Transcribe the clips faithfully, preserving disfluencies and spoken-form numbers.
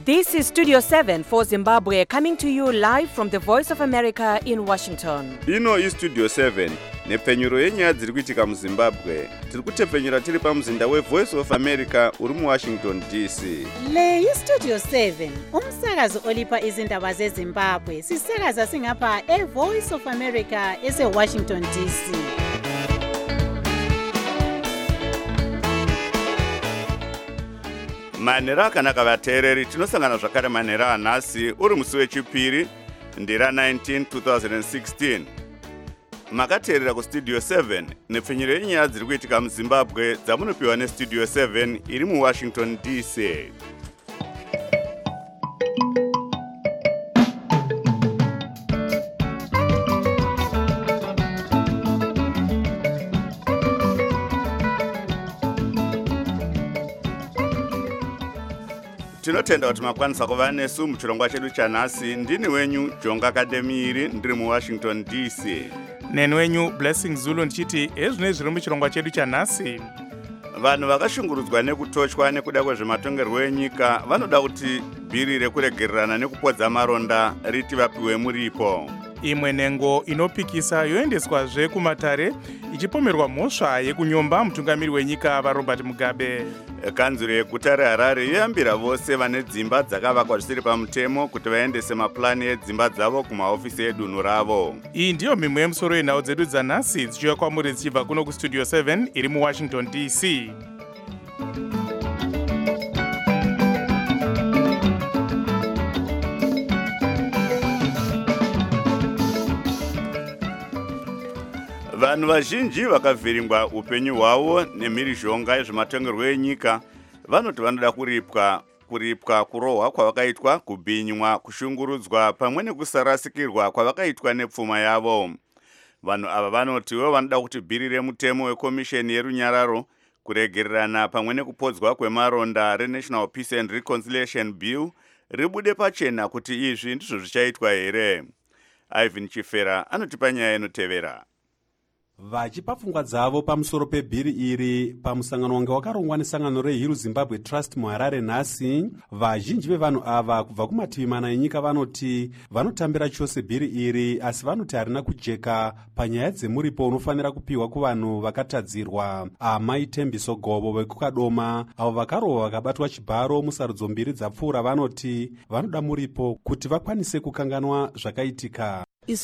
This is Studio seven for Zimbabwe, coming to you live from the Voice of America in Washington. Ino is Studio seven, nepfenyuro yenyaya dziri kuitika muZimbabwe. Tiri kutepfenyura tiri pamuzinda weVoice of America uri muWashington D C. Le iStudio seven, umsakazo olipa izindaba zeZimbabwe. Sisakaza singapha eVoice of America eseWashington D C. Manhero akanaka vateereri, tinosangana zvakare manhero anhasi uri musi wechipiri ndira nineteen two thousand sixteen. Makateerera kuStudio seven nepfenyuro yenyaya dziri kuitika muZimbabwe dzamunopiwa neStudio seven iri muWashington D C. Tinotenda kuti makwanisa kuva nesu muchirongwa chedu chanhasi. Ndini wenyu Jonga Kademiri ndiri muWashington D C. Neni wenyu Blessing Zulu ndichiti ezvino zviri muchirongwa chedu chanhasi. Vanhu vakashungurudzwa nekutochwa nekuda kwezvematongerwo enyika vanoda kuti bhiri rekuregererana nekupodza maronda riti vapiwe muripo. Imwe nhengo inopikisa yoendeswazve kumatare ichipomerwa mhosva yekunyomba mutungamiri wenyika vaRobert Mugabe. Kanzuro yeguta reHarare yoyambira vose vane dzimba dzakavakwa zvisiri pamutemo kuti vaendese mapurani edzimba dzavo kumahofisi edunhu ravo. Iyi ndiyo mimwe yemusoro yenhau dzedu dzanhasi dzichiuya kwamuri dzichibva kuno kuStudio seven iri muWashington D C. Vanhu vazhinji vakavhiringwa upenyu hwavo nemhirizhonga yezvematongerwo enyika vanoti vanoda kuripwa kuripwa kurohwa kwavakaitwa, kubhinywa, kushungurudzwa pamwe nekusarasikirwa kwavakaitwa nepfuma yavo. Vanhu ava vanotiwo vanoda kuti bhiri remutemo wekomisheni yerunyararo, kuregererana pamwe nekupodzwa kwemaronda reNational Peace and Reconciliation Bill ribude pachena kuti izvi ndizvo zvichaitwa here. Ivan Chifera anotipa nyaya inotevera. Vachipa pfungwa dzavo pamusoro pebhiri iri pamusangano wanga wakarongwa nesangano reHill Zimbabwe Trust muHarare nhasi, vazhinji vevanhu ava kubva kumativi mana enyika vanoti vanotambira chose bhiri iri, asi vanoti harina kujeka panyaya dzemuripo unofanira kupiwa kuvanhu vakatadzirwa. Amai Tembiso Gobo vekukadoma avo vakarohwa vakabatwa chibharo musarudzo mbiri dzapfuura vanoti vanoda muripo kuti vakwanise kukanganwa zvakaitika.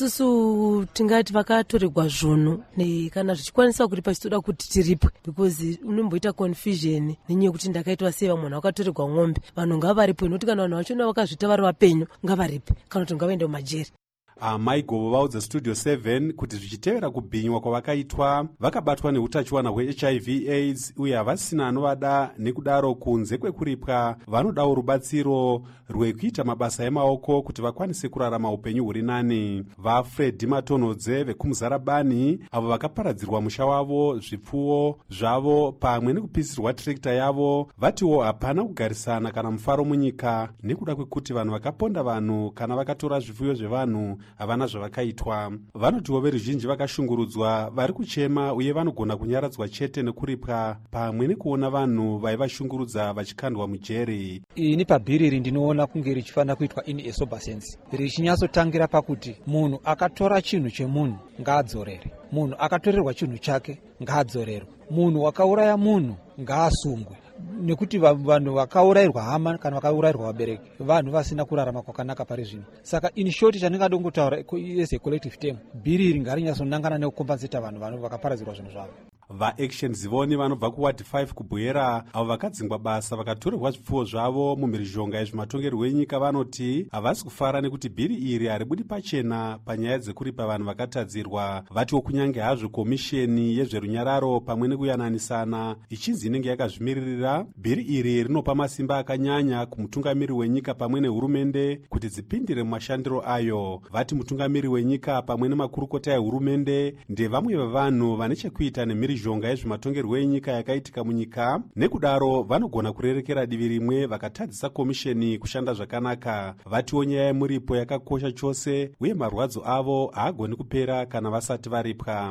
Isusu tingati vakatorerwa zvono kana zvichikwanisa kuripa chitoda kuti tiripwe, because unomboita confusion nenyaya kuti ndakaitwa sei vamwe vanhu vakatorerwa ng'ombe. Vanhu ngavaripwe nekuti kana vanhu vachona vakazvita vari vapenyu ngavaripwe kana kuti ngavaende mumajeri. Amai Gobo vaudza Studio seven kuti zvichitevera kubhinywa kwavakaitwa vakabatwa neutachiwana hweH I V AIDS uye havasina anovada, nekudaro kunze kwekuripwa vanodawo rubatsiro rwekuita mabasa emaoko kuti vakwanise kurarama upenyu huri nani. VaFred Matonodze vekumuzarabani avo vakaparadzirwa musha wavo, zvipfuwo zvavo pamwe nekupisirwa tirekta yavo vatiwo hapana kugarisana kana mufaro munyika nekuda kwekuti vanhu vakaponda vanhu kana vakatora zvifuyo zvevanhu havana zvavakaitwa. Vanotiwo veruzhinji vakashungurudzwa vari kuchema uye vanogona kunyaradzwa chete nekuripwa pamwe nekuona vanhu vaivashungurudza vachikandwa mujeri. Ini pabhiri iri ndinoona kunge richifanira kuitwa in a sober sense, richinyatsotangira pakuti munhu akatora chinhu chemunhu ngaadzorere, munhu akatorerwa chinhu chake ngaadzorerwe, munhu wakauraya munhu ngaasungwe, nekuti vanhu vakaurayirwa hama kana vakaurayirwa vabereki vanhu vasina kurarama kwakanaka pari zvino. Saka in short chandingada kungotaura as a collective term, bhiri iri ngarinyatsonangana nekukompensata vanhu vanhu vakaparadzirwa zvinhu zvavo. VaAction Zivoni vanobva kuward five kubhuera avo vakadzingwa basa vakatorerwa zvipfuwo zvavo mumhirizhonga yezvematongerwo enyika vanoti havasi kufara nekuti bhiri iri haribudi pachena panyaya dzekuripa vanhu vakatadzirwa. Vatiwo kunyange hazvo komisheni yezverunyararo pamwe nekuyananisana ichinzi inenge yakazvimiririra, bhiri iri rinopa masimba akanyanya kumutungamiri wenyika pamwe nehurumende kuti dzipindire mumashandiro ayo. Vati mutungamiri wenyika pamwe nemakurukota ehurumende ndevamwe vevanhu vane chekuita nemhiri zhonga yezvematongerwo enyika yakaitika munyika, nekudaro vanogona kurerekera divi rimwe vakatadzisa komisheni kushanda zvakanaka. Vatiwo nyaya yemuripo yakakosha chose uye marwadzo avo haagoni kupera kana vasati varipwa.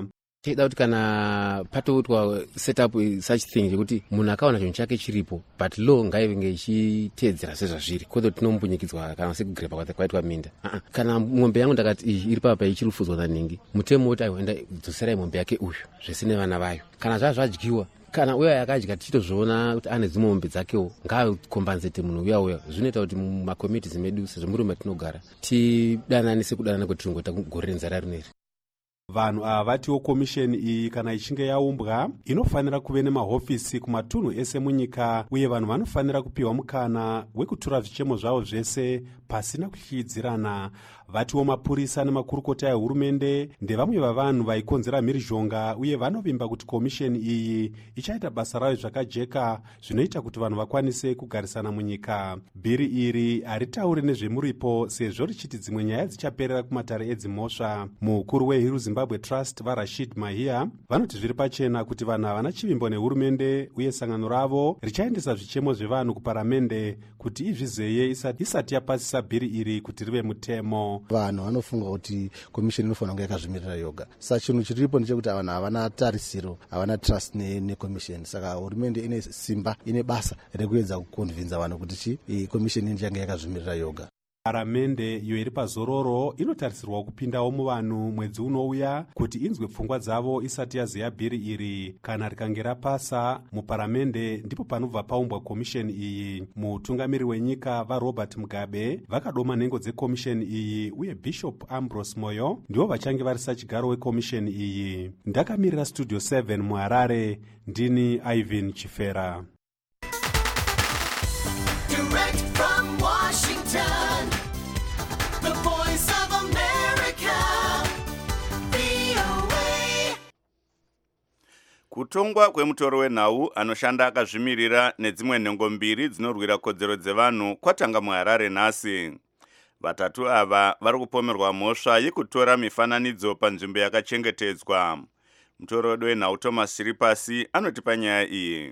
Tida kuti kana patoitwa set up such thing kuti munhu akaona chinhu chake chiripo but law ngaive ichiteedzera sezvazviri kwete tinombunyikidzwa kana sekugrepa kwaitwa minda. uh-uh. Kana mombe yangu ndakati iri papa ichiri kufudzwa naningi mutemo uti aienda dzoserai mombe yake uyu zvese nevana vayo kana zvazvadyiwa kana uya yakadya tichitozviona kuti ane dzimwe mombe dzakewo ngaakombenzete munhu uya uya. Zvinoita kuti mumakomitis medu sezvo muri matinogara tidananise kudanana kwetiringoita gore renzara rineri. Vanhu ava vatiwo komisheni iyi kana ichinge yaumbwa inofanira kuve nemahofisi kumatunhu ese munyika uye vanhu vanofanira kupiwa mukana wekutura zvichemo zvavo zvese pasina kuhyidzirana. Vatiwo mapurisa nemakurukota ehurumende ndevamwe vavanhu vaikonzera mhirizhonga uye vanovimba kuti komisheni iyi ichaita basa rayo zvakajeka zvinoita kuti vanhu vakwanise kugarisana munyika. Bhiri iri haritauri nezvemuripo sezvo richiti dzimwe nyaya dzichaperera kumatare edzimhosva. Mukuru weHiru Zimbabwe Trust vaRashid Mahia vanoti zviri pachena kuti vanhu havana chivimbo nehurumende uye sangano ravo richaendesa zvichemo zvevanhu kuparamende kuti izvizeye isati yapasisa bhiri iri kuti rive mutemo. Vanhu vanofunga kuti komisheni inofanira kunge yakazvimirira yoga. Saka chinhu chiripo ndechekuti vanhu havana tarisiro, havana trust nekomisheni. Saka hurumende ine simba, ine basa rekuedza kukonvinza vanhu kuti chi komisheni inenge yakazvimirira yoga. Paramende iyo iri pazororo inotarisirwa kupindawo muvanhu mwedzi unouya kuti inzwe pfungwa dzavo isati yaziya bhiri iri. Kana rikange rapasa muparamende ndipo panobva paumbwa komisheni iyi. Mutungamiri wenyika vaRobert Mugabe vakadoma nhengo dzekomisheni iyi uye Bishop Ambrose Moyo ndivo vachange varisa chigaro wekomisheni iyi. Ndakamirira Studio seven muHarare, ndini Ivan Chifera. Direct from Washington, the voice of America, V O A. Kutongwa kwemutoro wenhau anoshanda akazvimirira nedzimwe nhengo mbiri dzinorwira kodzero dzevanhu kwatanga muHarare nhasi. Vatatu ava vari kupomerwa mhosva yekutora mifananidzo panzvimbo yakachengetedzwa. Mutoro wenhau Thomas Siripasi anotipa nyaya iyi.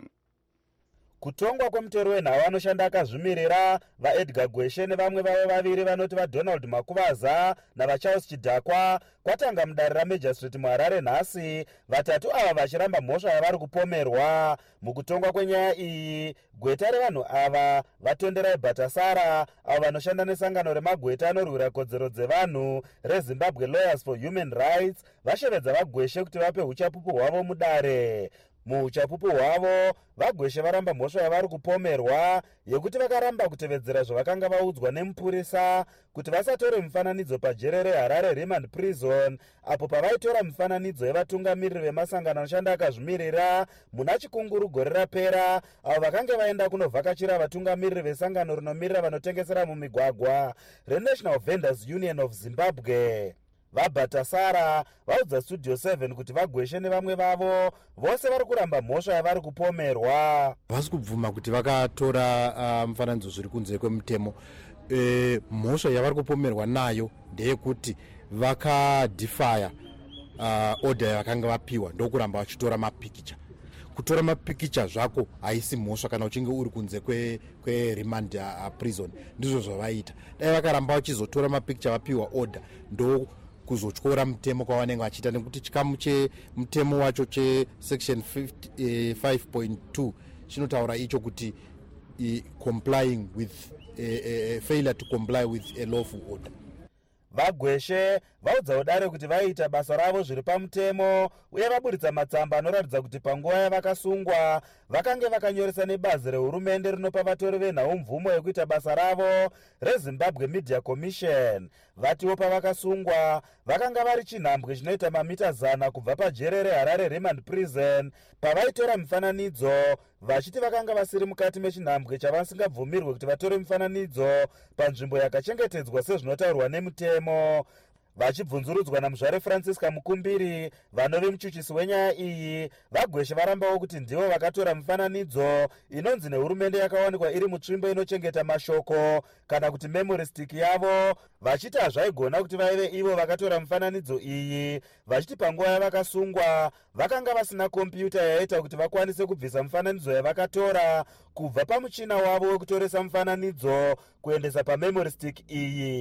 Kutongwa kwemutoro wenhau anoshanda akazvimirira vaEdgar Gweshe nevamwe vavo vaviri vanoti vaDonald Makuvaza navaCharles Chidhakwa kwatanga mudare raMajistrate muHarare nhasi, vatatu ava vachiramba mhosva yavari kupomerwa. Mukutongwa kwenyaya iyi, gweta revanhu ava vatonderai Bhatasara avo vanoshanda nesangano remagweta anorwira kodzero dzevanhu reZimbabwe Lawyers for Human Rights vashevedza vaGweshe kuti vape uchapupu hwavo mudare. Muuchapupu hwavo vaGweshe varamba mhosva yavari kupomerwa yekuti vakaramba kutevedzera zvavakanga vaudzwa nemupurisa kuti vasatore mufananidzo pajere reHarare Remand Prison apo pavaitora mufananidzo yevatungamiriri vemasangano anoshanda akazvimirira muna chikunguru gore rapera avo vakange vaenda kunovhakachira vatungamiriri vesangano rinomirira vanotengesera mumigwagwa reNational Vendors Union of Zimbabwe. VaBhatasara vaudza Studio seven kuti vaGweshe nevamwe vavo vose vari kuramba mhosva yavari kupomerwa. Vasi kubvuma kuti vakatora uh, mufananidzo zviri kunze kwemutemo. E, mhosva yavari kupomerwa nayo ndeyekuti vakadefya uh, order yavakanga vapiwa ndokuramba vachitora mapikicha. Kutora mapikicha zvako haisi mhosva kana uchinge uri kunze kwe, kwe remand uh, prison. Ndizvo zvavaita. Dai vakaramba vachizotora mapikicha vapiwa order ndo kuzotyora mutemo kwavanenge vachiita nekuti chikamu chemutemo wacho chesection five point two chinotaura icho kuti uh, complying with uh, uh, failure to comply with a lawful order. VaGweshe vaudza udare kuti vaita basa ravo zviri pamutemo uye vaburitsa matsamba anoratidza kuti panguva yavakasungwa vakange vakanyoresa nebazi rehurumende rinopa vatori venhau mvumo yekuita basa ravo reZimbabwe Media Commission. Vatiwo pavakasungwa vakanga vari chinhambwe chinoita mamita zana kubva pajere reHarare Remand Prison pavaitora mifananidzo vachiti vakanga vasiri mukati mechinhambwe chavasingabvumirwe kuti vatore mifananidzo panzvimbo yakachengetedzwa sezvinotaurwa nemutemo. Vachibvunzurudzwa naMuzvare Francisca Mukumbiri vanove muchuchisi wenyaya iyi, vaGweshe varambawo kuti ndivo vakatora mifananidzo inonzi nehurumende yakawanikwa iri mutsvimbo inochengeta mashoko kana kuti memory stick yavo, vachiti hazvaigona kuti vaive ivo vakatora mifananidzo iyi, vachiti panguva yavakasungwa vakanga vasina kompyuta yaita kuti vakwanise kubvisa mifananidzo yavakatora kubva pamuchina wavo wekutoresa mifananidzo kuendesa pamemory stick iyi.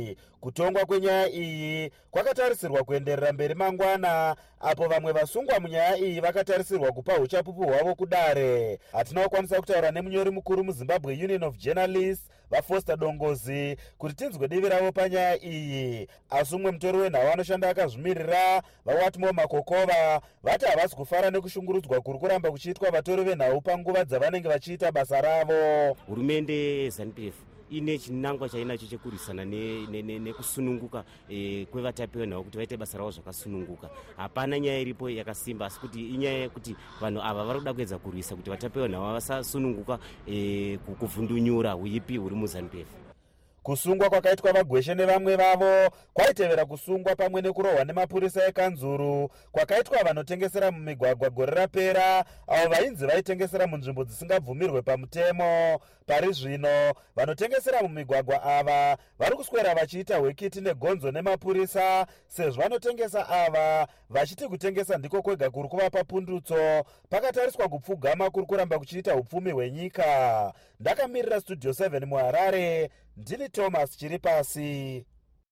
Kutongwa kwenyaya iyi kwakatarisirwa kuenderera mberi mangwana, apo vamwe vasungwa munyaya iyi vakatarisirwa kupa uchapupu hwavo kudare. Hatina kukwanisa kutaura nemunyori mukuru muZimbabwe Union of Journalists vaFoster Dongozi kuti tinzwe divi ravo panyaya iyi. Asi umwe mutori wenhau anoshanda akazvimirira vaWatmo Makokova vati havasi kufara nekushungurudzwa kuri kuramba kuchiitwa vatori venhau panguva dzavanenge vachiita basa ravo. Hurumende ZANU-PF ine chinangwa chainacho chekurwisana nekusununguka kwevatapi venhau kuti vaite basa ravo zvakasununguka. Hapana nyaya iripo yakasimba, asi kuti inyaya yekuti vanhu ava vari kuda kuedza kurwisa kuti vatapi venhau vasasununguka kuvhundunyura huipi huri muZANU-PF. Kusungwa kwakaitwa vaGweshe nevamwe vavo kwaitevera kusungwa pamwe nekurohwa nemapurisa ekanzuru kwakaitwa vanotengesera mumigwagwa gore rapera, avo vainzi vaitengesera munzvimbo dzisingabvumirwe pamutemo. Pari zvino vanotengesera mumigwagwa ava vari kuswera vachiita hwekiti negonzo nemapurisa, sezvo vanotengesa ava vachiti kutengesa ndiko kwega kuri kuvapa pundutso, pakatariswa kupfugama kuri kuramba kuchiita upfumi hwenyika. Ndakamirira Studio seven muHarare, ndini Thomas Chiripasi.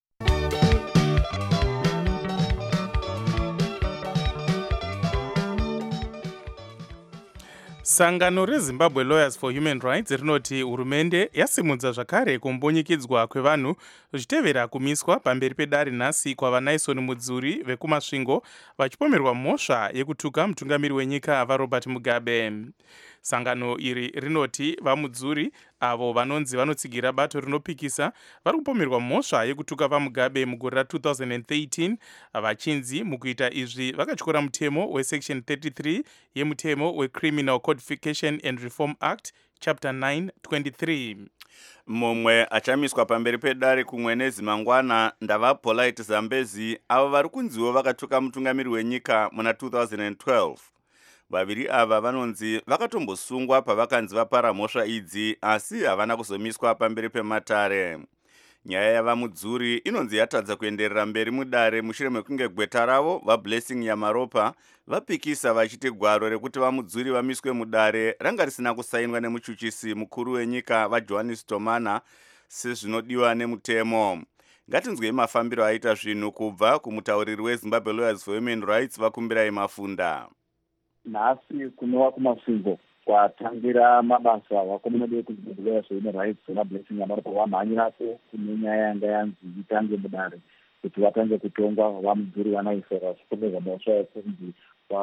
Sangano reZimbabwe Lawyers for Human Rights rinoti hurumende yasimudza zvakare kumbunyikidzwa kwevanhu zvichitevera kumiswa pamberi pedare nhasi kwavaNaison Mudzuri vekumasvingo vachipomerwa mhosva yekutuka mutungamiri wenyika vaRobert Mugabe. Sangano iri rinoti vaMudzuri avo vanonzi vanotsigira bato rinopikisa vari kupomerwa mhosva yekutuka vaMugabe mugore ra two thousand thirteen, vachinzi mukuita izvi vakatyora mutemo wesection thirty-three yemutemo weCriminal Codification and Reform Act chapter nine twenty-three. Mumwe achamiswa pamberi pedare kumwe nezimangwana ndavaPolite Zambezi avo vari kunziwo vakatuka mutungamiri wenyika muna two thousand twelve. Vaviri ava vanonzi vakatombosungwa pavakanzi vapara mhosva idzi, asi havana kuzomiswa pamberi pematare. Nyaya yavaMudzuri inonzi yatadza kuenderera mberi mudare mushure mekunge gweta ravo vaBlessing Yamaropa vapikisa vachiti gwaro rekuti vaMudzuri vamiswe mudare ranga risina kusainwa nemuchuchisi mukuru wenyika vaJohannes Tomana sezvinodiwa nemutemo. Ngatinzwei mafambiro aita zvinhu kubva kumutauriri weZimbabwe Lawyers for Human Rights vakumbirai Mafunda. Nhasi kunova kumasvingo kwatangira mabasa vakomana veZimbabwe Lawyers for Human Rights vaBlessing Yamaropa vamhanyirako kune nyaya yanga yanzi itange mudare kuti vatange kutongwa vaMudzuri vanaiswa vachipomerwa mhosva yekunzi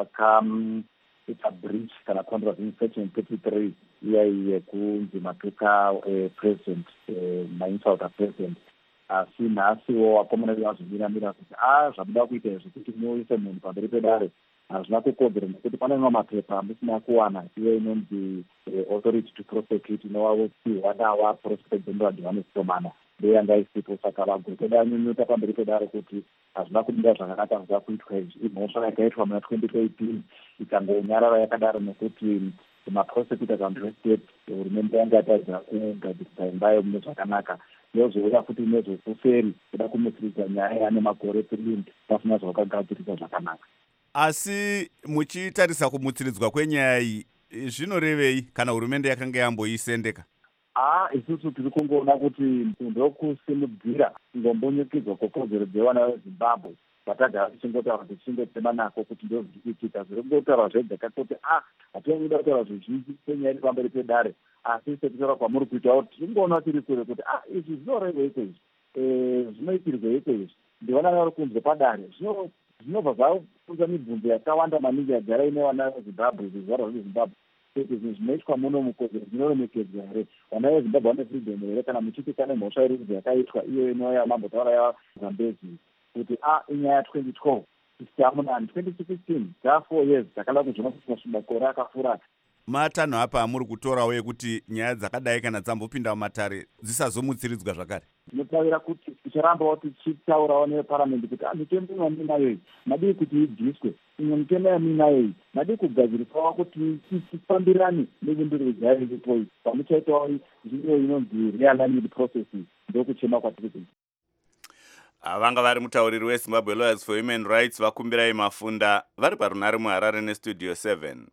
vakaita breach kana contravening section thirty-three iyai yekunzi matuka president mainsulta president. Asi nhasiwo vakomana vazviminamira kuti a zvamuda kuita izvi kuti muise munhu pamberi pedare hazvina kukodzera nekuti pane mamwe mapepa musina kuwana iyo inonzi authority to prosecute inovapiwa nava prosecutor general Johannes Tomana ndeyanga isipo. Saka vagweta anyunyuta pamberi pedare kuti hazvina kudira zvakanaka zva kuitwa izvi. Imhosva yakaitwa muna twenty eighteen ikangonyarara yakadaro nekuti maprosecutors and state hurumende yanga yatadza kugadzirisa imbayo mune zvakanaka yozouya futi nezvekuferi kuda kumutsiridza nyaya yane makore three pasina zvakagadzirisa zvakanaka. Asi muchitarisa kumutsiridzwa kwenyaya iyi zvinorevei kana hurumende yakanga yamboisendeka? Ah, isusu tiri kungoona kuti ndokusimudzira ngombunyikidzwa kwekodzero dzevana veZimbabwe vatagara tichingotaura kuti tichingotema nako kuti ndozvikuitika zviri kungotaura zvega kakoti ah hatiengoda kutaura zvizhinji senyaya iri pamberi pedare, asi sekutaura kwamuri kuita kuti tiringoona tiri kure kuti ah izvi zvinoreveiko izvi zvinoitirweiko izvi. Ndiona vari kunze padare zvinobva zvaunza mibvunzo yakawanda maningi yagara ine vana veZimbabwe zvizvarwa zveZimbabwe kuti izvi zvinoitwa muno mukodzero dzinoremekedzwa here, vana veZimbabwe vane freedom here, kana muchiti kane mhosva iri kunzi yakaitwa iyo inoya mambotaura yaZambezi kuti a inyaya twenty twelve isiamunani twenty sixteen dza four years dzakada kuzvona kuti makore akafurata. Matanho apa amuri kutorawo ekuti nyaya dzakadai kana dzambopinda mumatare dzisazomutsiridzwa zvakare. Tinotaura kuti ticharambawo tichitaurawo neparamendi kuti mitembo yaminayo iyi madii kuti ibviswe, imwe mitemo yaminayo iyi madii kugadzirisawo kuti tifambirane nevimbiro dzayo iripo iyi pamuchaitawo nzvimbo inonzi realignment process ndokuchema kwatiri kuita. Vanga vari mutauriri weZimbabwe Lawyers for Human Rights vakumbirai Mafunda vari parunare muHarare neStudio seven.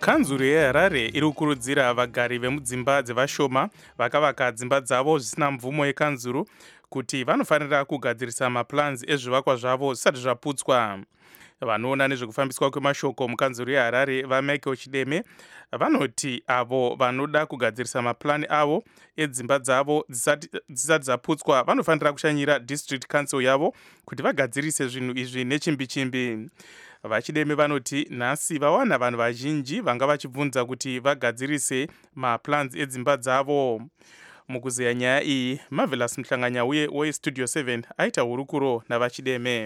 kanzuro yeharare iri kukurudzira vagari vemudzimba dzevashoma vakavaka dzimba dzavo zvisina mvumo yekanzuro kuti vanofanira kugadzirisa maplans ezvivakwa zvavo zvisati zvaputswa. Vanoona nezvekufambiswa kwemashoko mukanzuro yeharare vaMichael Chideme vanoti avo vanoda kugadzirisa maplani avo edzimba dzavo dzisati dzaputswa vanofanira kushanyira district council yavo kuti vagadzirise zvinhu izvi nechimbi-chimbi. VaChideme vanoti nhasi vawana vanhu vazhinji vanga vachibvunza kuti vagadzirise maplans edzimba dzavo. Mukuzeya nyaya iyi, Marvelous Mhlanganyauye weStudio seven aita hurukuro navaChideme.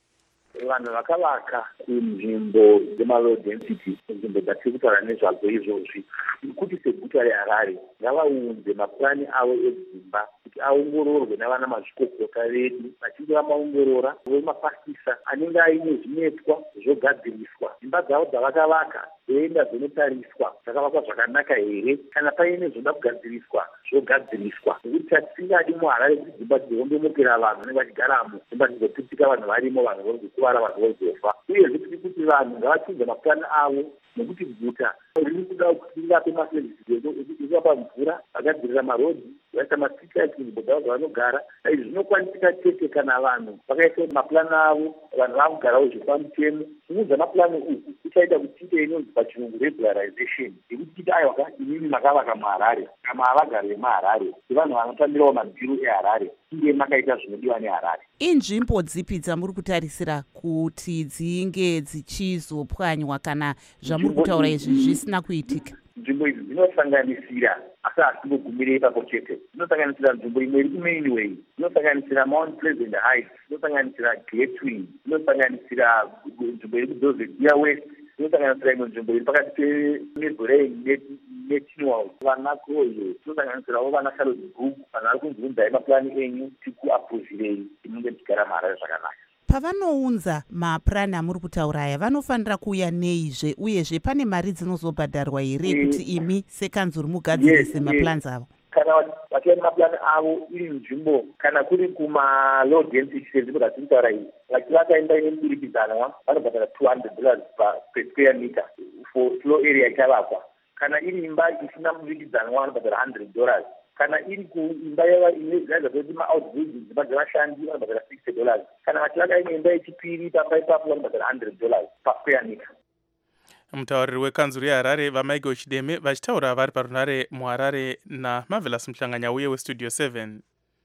Vanhu vakavaka kunzvimbo dzemalow density, nzvimbo dzatiri kutaura nezvadzo izvozvi, kuti seguta reHarare ngavaunze mapurani avo edzimba kuti aongororwe navana mazvikokota vedu. Vachinge vamaongorora vemapasisa anenge aine zvinetswa zvogadziriswa, dzimba dzavo dzavakavaka dzoenda dzinotariswa dzakavakwa zvakanaka here, kana paine zvoda kugadziriswa zvogadziriswa. Nekuti hatisingadi muHarare kuti dzimba dzihondomokera vanhu vanenge vachigaramo, dzimba dzizoputika vanhu varimo, vanhu vozokuvara, vanhu vozofa. Uyezve tiri kuti vanhu ngavachinje mapurani avo, nekuti guta riri kuda kuti rivape masevhisi ekuvapa mvura, vagadzirira marodhi, vaita masiti lights nzvimbo dzavo dzavanogara. Izvi zvinokwanisika chete kana vanhu vakaisa mapurani avo, vanhu vakugarawo zvepamutemo. Kuudza mapurani uku kuchaita kuti tiite inonzi pachirungu regularization, yekuti tiite aiwa inini makavaka muHarare kana havagari vemuHarare sevanhu vanotambirawo mabhiru eHarare, iye makaita zvinodiwa neHarare. Inzvimbo dzipi dzamuri kutarisira kuti dzinge dzichizopwanywa kana zvamuri kutaura izvi zvisina kuitika? Nzvimbo idzi dzinosanganisira, asi hatingogumirei ipapo chete, dzinosanganisira nzvimbo imwe iri kuMainway, dzinosanganisira Mount Pleasant Heights, dzinosanganisira Gateway, dzinosanganisira nzvimbo iri kuDovedia West, dzinosanganisira imwe nzvimbo iri pakati peMeborane neChinwell, vana Kroyo, dzinosanganisirawo vana Charlotte Group, vanhu vari kunzvunzai mapurani enyu tikuapuzirei tinenge tichigara muHarare zvakanaka. Pavanounza mapurani amuri kutaura aya vanofanira kuuya neizve, uyezve pane mari dzinozobhadharwa here kuti imi sekanzuro mugadzirise maplans avo? Kana vachiona mapurani avo iri nzvimbo, kana kuri kumalow density senzvimbo dzatiri kutaura iyi, vachivaka imba ine mudurikidzanwa vanobhadhara two hundred dollars per square meter for floor area ichavakwa. Kana iri imba isina mudurikidzanwa vanobhadhara one hundred dollars. Kana iri kuimba inoita kuti ma-outbuildings dzimba dzevashandi vanobhadhara sixty dollars. Kana vachivaka imwe imba yechipiri pamba ipapo vanobhadhara one hundred dollars per square meter. Mutauriri wekanzuro yeHarare vaMichael Chideme vachitaura vari parunare muHarare naMarvelous Mhlanganyauye weStudio seven.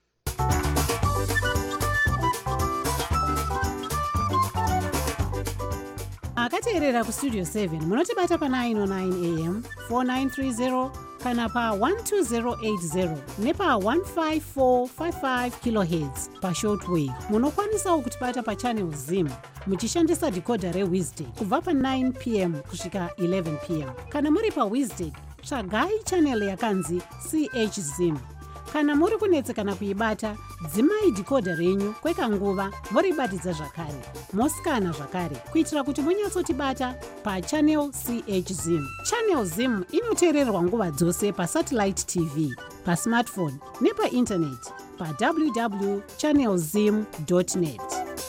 akateerera kustudio seven munotibata pa nine oh nine a m four nine three zero kana pa one two zero eight zero nepa one five four five five kilohertz pashortwave. Munokwanisawo kutibata pa channel Zim muchishandisa decoder reWizard kubva pa nine p m kusvika eleven p m. Kana muri pa Wizard tsvagai channel yakanzi C H Zim. Kana muri kunetsekana kuibata, dzimai decoder renyu kwekanguva moribatidza zvakare. Mosikana zvakare kuitira kuti munyatsotibata pa channel C H Zim. Channel Zim inoteererwa nguva dzose pa satellite T V, pa smartphone nepa internet pa w w w dot channel zim dot net.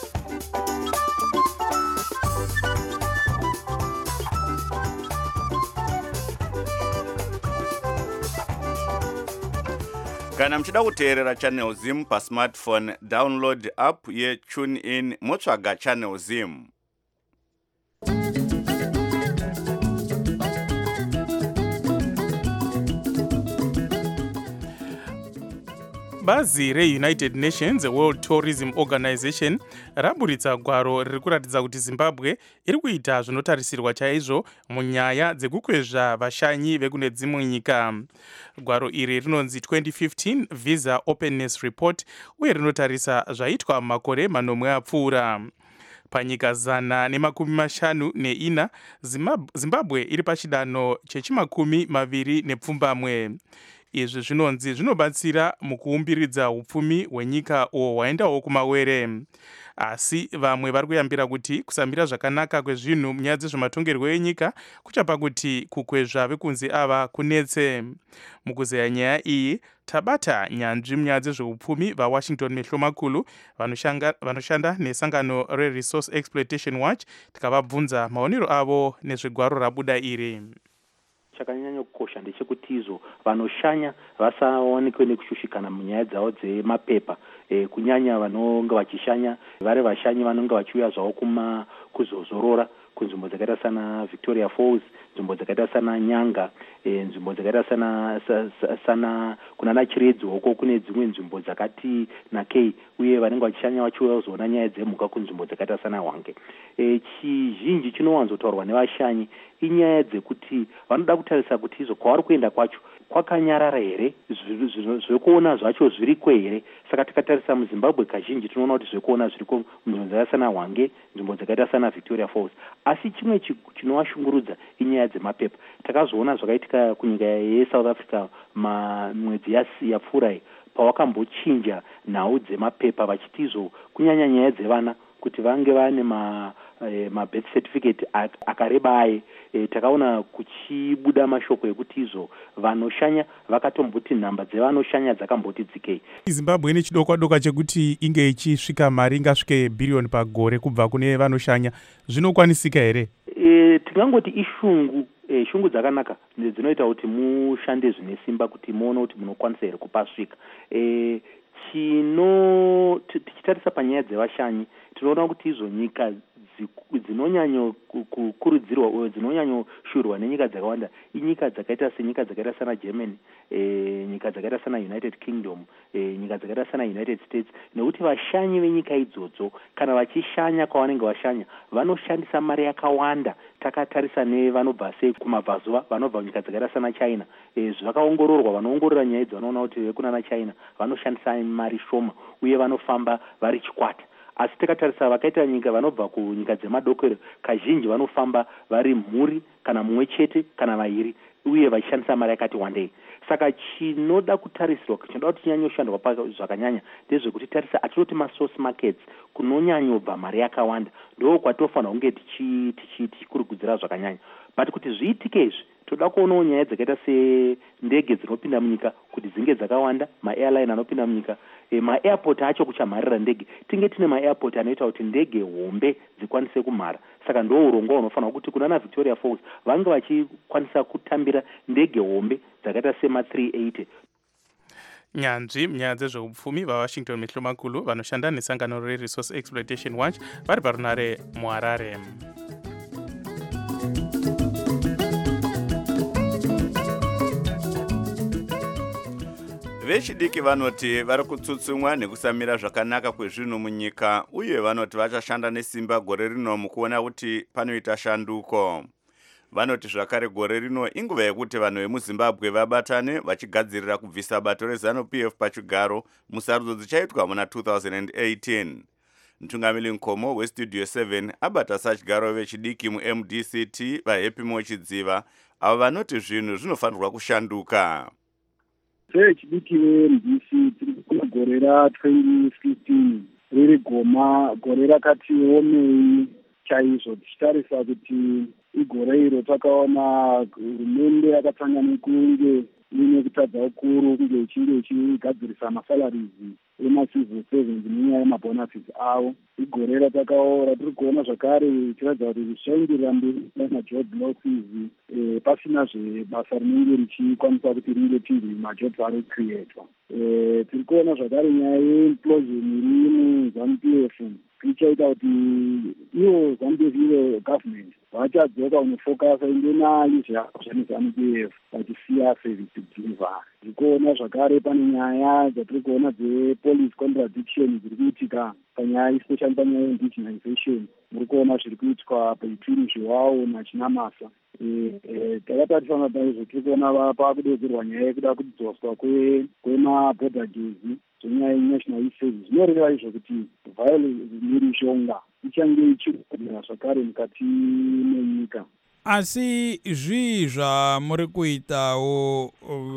Kana mchida kuteerera Channel Zim pa smartphone, download app ye Tune In motsvaga Channel Zim. Bazi reUnited Nations World Tourism Organization raburitsa gwaro riri kuratidza kuti Zimbabwe iri kuita zvinotarisirwa chaizvo munyaya dzekukwezva vashanyi vekune dzimwe nyika. Gwaro iri rinonzi twenty fifteen Visa Openness Report uye rinotarisa zvaitwa makore manomwe apfuura. Panyika zana nemakumi mashanu neina, Zimbabwe iri pachidanho chechimakumi maviri nepfumbamwe. Izvi zvinonzi zvinobatsira mukuumbiridza upfumi hwenyika uho hwaendawo kumawere. Asi vamwe vari kuyambira kuti kusamira zvakanaka kwezvinhu munyaya dzezvematongerwo enyika kuchapa kuti kukwezva vekunzi ava kunetse. Mukuzeya nyaya iyi tabata nyanzvi munyaya dzezveupfumi vaWashington Mehlomakulu vanoshanda nesangano reResource Exploitation Watch tikavabvunza maonero avo nezvegwaro rabuda iri. chakanyanya kukosha ndechekuti izvo vanoshanya vasaonekwe nekushushikana munyaya dzavo dzemapepa e, kunyanya vanonga vachishanya vari vashanyi vanonga vachiuya zvavo kuma kuzozorora kunzvimbo dzakaita sana Victoria Falls, nzvimbo dzakaita sana Nyanga, e, nzvimbo dzakaita sana sa, sa, sana kunana Chiredzi uko kune dzimwe nzvimbo dzakati nakei uye vanenge vachishanya vachiuya kuzoona nyaya dzemhuka kunzvimbo dzakaita sana Hwange. E, chizhinji chinowanzotaurwa nevashanyi inyaya dzekuti vanoda kutarisa kuti izvo kwavari kuenda kwacho kwakanyarara here, zvekuona zvacho zviriko here. Saka tikatarisa muZimbabwe kazhinji tinoona kuti zvekuona zviriko munzvimbo dzakaita sana Hwange, nzvimbo dzakaita sana Victoria Falls. Asi chimwe chinovashungurudza inyaya dzemapepa. Takazoona zvakaitika kunyika yeSouth Africa mwedzi yapfuura pavakambochinja nhau dzemapepa vachiti izvo kunyanya nyaya dzevana kuti vange vane ma E, mabirth certificate akareba aye. E, takaona kuchibuda mashoko ekuti izvo vanoshanya vakatomboti nhamba dzevanoshanya dzakamboti dzikei. Zimbabwe ine chidokwa dokwa chekuti inge ichisvika mari ingasvike bhiriyoni pagore kubva kune vanoshanya, zvinokwanisika here? E, tingangoti ishungu e, shungu dzakanaka dzinoita kuti mushande zvine simba kuti muone kuti munokwanisa here kupasvika. E, chino tichitarisa panyaya dzevashanyi tinoona kuti izvo nyika dzinonyanyo kukurudzirwa uye dzinonyanyo shurwa nenyika dzakawanda inyika dzakaita senyika dzakaita sana Germany, e, nyika dzakaita sana United Kingdom, e, nyika dzakaita sana United States, nekuti vashanyi venyika idzodzo kana vachishanya kwavanenge vashanya vanoshandisa mari yakawanda. Takatarisa nevanobva sei kumabvazuva vanobva nyika dzakaita sana China, e, zvakaongororwa vanoongorora nyaya idzi vanoona kuti vekunana China vanoshandisa mari shoma uye vanofamba vari chikwata. Asi tikatarisa vakaita nyika vanobva kunyika dzemadokero kazhinji vanofamba vari mhuri kana mumwe chete kana vaviri uye vachishandisa mari yakati wandei. Saka chinoda kutarisirwa, chinoda kuti chinyanyoshandwa zvakanyanya ndezvekuti tarisa atinoti masource markets kunonyanyobva mari yakawanda ndo kwatofanira kunge tichikurukudzira zvakanyanya. But kuti zviitike izvi toda kuonawo nyaya dzakaita sendege dzinopinda munyika kuti dzinge dzakawanda, maairline anopinda munyika, e, maairport acho kuchamharira ndege tinge tine maairport anoita kuti ndege hombe dzikwanise kumhara. Saka ndo urongwa hunofanira kuti kunana Victoria Falls vange vachikwanisa kutambira ndege hombe dzakaita sema three eighty. Nyanzvi munyaya dzezveupfumi vaWashington Mehlo Makulu vanoshanda nesangano reResource Exploitation Watch vari parunare muHarare. Vechidiki vanoti vari kutsutsumwa nekusamira zvakanaka kwezvinhu munyika uye vanoti vachashanda nesimba gore rino mukuona kuti panoita shanduko. Vanoti zvakare gore rino inguva yekuti vanhu vemuZimbabwe vabatane vachigadzirira kubvisa bato reZANU P F pachigaro musarudzo dzichaitwa muna two thousand eighteen. Mtungamiri Nkomo weStudio seven abata sachigaro vechidiki muM D C T vaHappy Mochidziva avo vanoti zvinhu zvinofanirwa kushanduka. Vechidiki veM D C tiri kuna gore ratwenty fifteen riri goma, gore rakati omei chaizvo tichitarisa kuti igore iro takaona hurumende yakatanga nekunge ine kutadza ukuru kunge ichinge ichigadzirisa masalaries emacivil servants nenyaya yemabonuses avo. Igore ratakaora tiri kuona zvakare tichiratidza kuti zvichaenderera mberi nemajob losses, e, pasina zvebasa rinenge richikwanisa kuti ringe tiri majobs ari kucreatwa. E, tiri kuona zvakare nyaya yeimplosion iri muZANU P F ichaita kuti iwo ZANU P F iwo government vachadzoka kunofokasa inde mali zvaZANU P F vachisiya service delivery. Tiri kuona zvakare pane nyaya dzatiri kuona dzepolice contradiction dziri kuitika panyaya especially panyaya indigenization. Muri kuona zviri kuitwa between Zviwawu naChinamasa. Takatarisana paizvo tiri kuona pakudedzerwa nyaya yekuda kudzoswa kwemaborder gauge zvenyaya yenational youth service. Zvinoreva izvo kuti violence mhirizhonga ichange ichikonzera zvakare mukati menyika. Asi zvii zvamuri kuitawo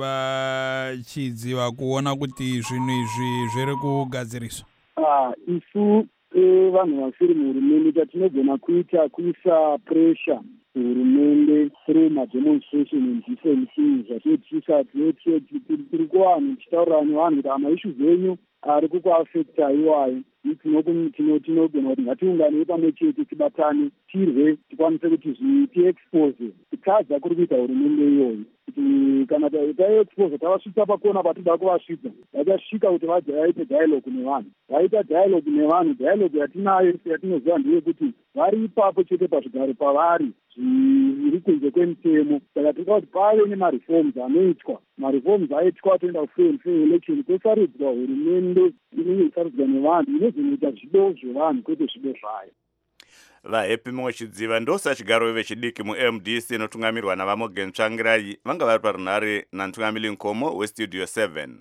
vachidziva kuona kuti zvinhu izvi zviri kugadziriswa? Ah, isu vanhu vasiri muhurumende tatinogona kuita kuisa pressure hurumende through mademonstration and different things zvatinoitisa tiri kuvanhu tichitaurira nevanhu kuti amaissues enyu ari kukuafekta iwayo tinogona kuti ngatiunganei pamwe chete tibatane tirwe tikwanise kuti tiexpose kutadza kuri kuita hurumende iyoyo kuti kana taexpose tavasvitsa pakona patida kuvasvitsa vachasvika kuti vaite dialogue nevanhu vaita dialogue nevanhu dialogue yatinayo yatinoziva ndeyekuti vari ipapo chete pazvigaro pavari zviri kunze kwemutemo saka tinoda kuti pave nemareforms anoitwa mareforms aitwa toenda kufair and fair election kwosarudzwa hurumende inenge isarudzwa nevanhu inozonoita zvido zvevanhu kwete zvido zvayo. vahappy mwechidziva ndosachigaro vechidiki mu-M D C inotungamirwa navamogen tsvangirai vanga vari parunhare nantungamiri nkomo westudio seven.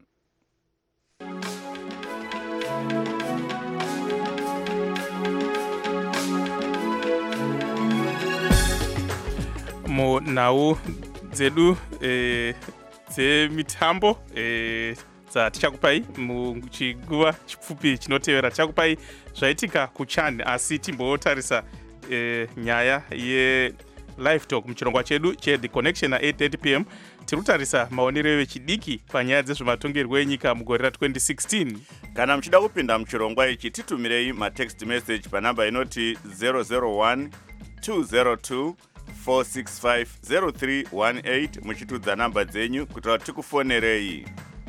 munhau dzedu e, dzemitambo e, dzatichakupai muchiguva chipfupi chinotevera tichakupai zvaitika kuchan asi timbotarisa e, nyaya yelive talk muchirongwa chedu cheThe Connection na eight thirty p m tiri kutarisa maonero vechidiki panyaya dzezvematongerwo enyika mugore ra twenty sixteen. kana muchida kupinda muchirongwa ichi titumirei matext message panhamba inoti zero zero one two zero two four six five zero three one eight muchitudza namba dzenyu kuitira kuti tikufonerei.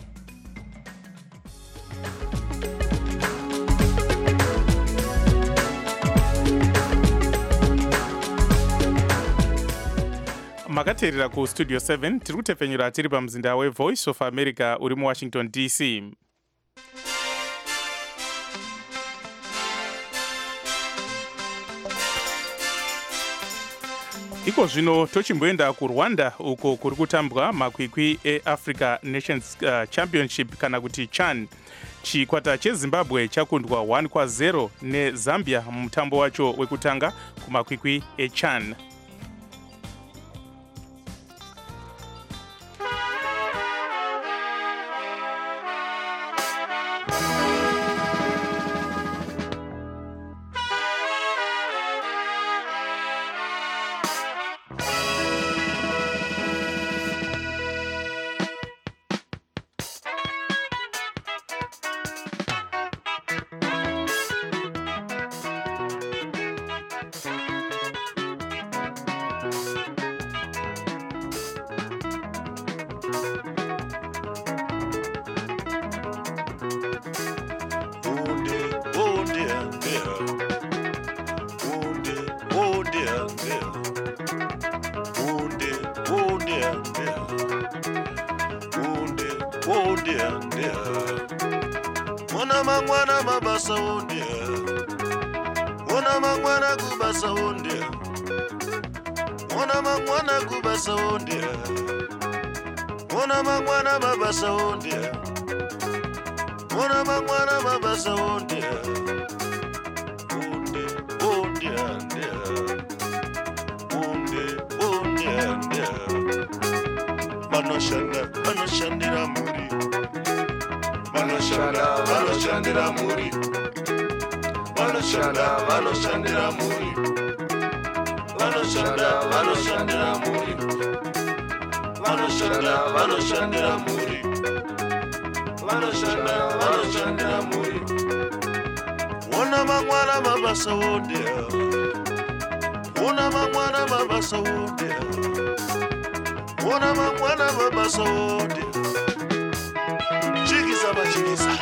makateerera kustudio seven tiri kutepfenyura tiri pamuzinda wevoice of America uri muwashington D C. iko zvino tochimboenda kurwanda uko kuri kutambwa makwikwi eAfrica Nations uh, Championship kana kuti CHAN. chikwata chezimbabwe chakundwa one kwa zero nezambia mutambo wacho wekutanga kumakwikwi eCHAN. Mwana mangwana mabasa ondia, mwana mangwana kubasa ondia, mwana mangwana kubasa ondia, mwana mangwana mabasa ondia, mwana mangwana mabasa ondia, onde ondia ondia, onde ondia ondia, manoshanda manoshandira muri. Vanoshanda, vanoshandira muri. Vanoshanda, vanoshandira muri. Vanoshanda, vanoshandira muri. Vanoshanda, vanoshandira muri. Vanoshanda, vanoshandira muri. Ona mangwana mabasa ondia. Ona mangwana mabasa ondia. Ona mangwana mabasa ondia. Chigiza machigiza.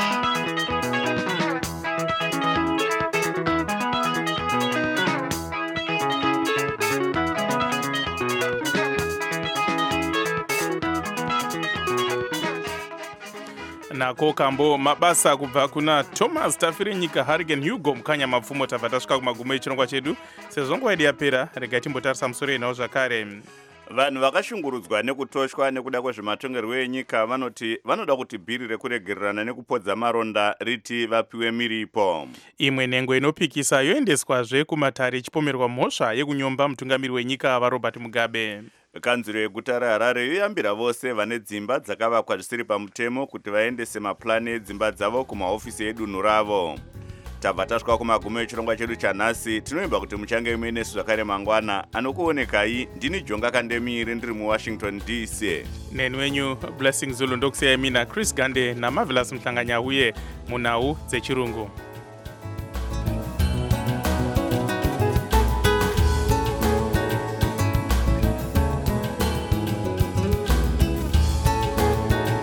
nako kambo mabasa kubva kuna Thomas Tafiri nyika Harigen Hugo mukanya mapfumo tabva tasvika kumagumo echirongwa chedu sezvo nguva yedu yapera regai timbotarisa musoro enawo zvakare. vanhu vakashungurudzwa nekutoshwa nekuda kwezvematongerwo enyika vanoti vanoda kuti bhiri rekuregererana nekupodza maronda riti vapiwe miripo. imwe nhengo inopikisa yoendeswazve kumatare ichipomerwa mhosva yekunyomba mutungamiri wenyika vaRobert Mugabe. kanzuro yeguta reHarare yoyambira vose vane dzimba dzakavakwa zvisiri pamutemo kuti vaendese mapurani edzimba dzavo kumahofisi edunhu ravo. tabva tasvika kumagumo echirongwa chedu chanhasi. Tinoimba kuti muchange muinesu zvakare mangwana. Anokuonekai ndini Jonga Kandemiri ndiri muWashington D C. Neni wenyu Blessing Zulu ndokusiyai mina Chris Gande naMarvelous Mhlanganya uye munhau dzechirungu.